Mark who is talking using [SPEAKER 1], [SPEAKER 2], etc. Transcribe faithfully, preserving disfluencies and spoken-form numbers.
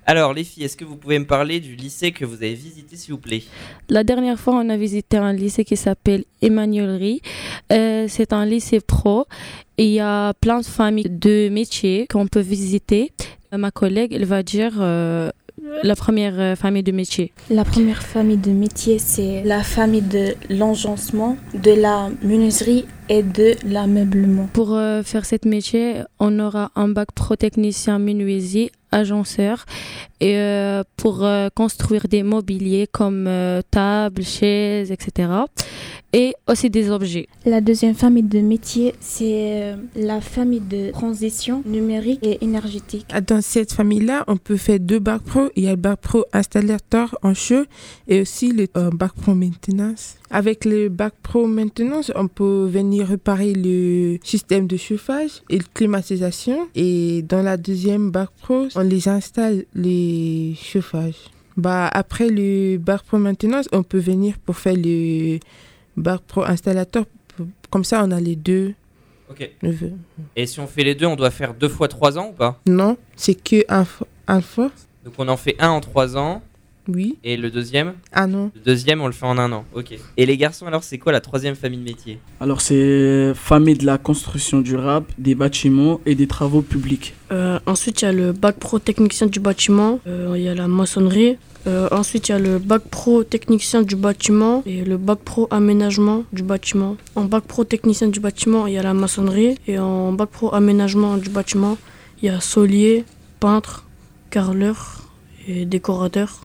[SPEAKER 1] Alors les filles, est-ce que vous pouvez me parler du lycée que vous avez visité s'il vous plaît?
[SPEAKER 2] La dernière fois, on a visité un lycée qui s'appelle Emmanuel Rie. Euh, c'est un lycée pro et il y a plein de familles de métiers qu'on peut visiter. Euh, Ma collègue, elle va dire euh, la première euh, famille de métiers.
[SPEAKER 3] La première famille de métier, c'est la famille de l'agencement, de la menuiserie et de l'ameublement.
[SPEAKER 2] Pour euh, faire ce métier, on aura un bac pro technicien menuisier, agenceur, et euh, pour euh, construire des mobiliers comme euh, tables, chaises, et cetera. Et aussi des objets.
[SPEAKER 3] La deuxième famille de métier, c'est euh, la famille de transition numérique et énergétique.
[SPEAKER 4] Dans cette famille-là, on peut faire deux bacs pro. Il y a le bac pro installateur en chaud et aussi le euh, bac pro maintenance. Avec le bac pro maintenance, on peut venir réparer le système de chauffage et de climatisation. Et dans la deuxième bac pro, on les installe les chauffages. Bah, après le bac pro maintenance, on peut venir pour faire le bac pro installateur. Comme ça, on a les deux.
[SPEAKER 1] Ok. Et si on fait les deux, on doit faire deux fois trois ans ou pas?
[SPEAKER 4] Non, c'est que un, fo- un fois.
[SPEAKER 1] Donc on en fait un en trois ans.
[SPEAKER 4] Oui.
[SPEAKER 1] Et le deuxième?
[SPEAKER 4] Ah non.
[SPEAKER 1] Le deuxième, on le fait en un an. Ok. Et les garçons, alors, c'est quoi la troisième famille de métiers?
[SPEAKER 5] Alors, c'est famille de la construction durable, des bâtiments et des travaux publics.
[SPEAKER 6] Euh, ensuite, il y a le bac pro technicien du bâtiment, euh, il y a la maçonnerie. Euh, ensuite, il y a le bac pro technicien du bâtiment et le bac pro aménagement du bâtiment. En bac pro technicien du bâtiment, il y a la maçonnerie. Et en bac pro aménagement du bâtiment, il y a solier, peintre, carreleur et décorateur.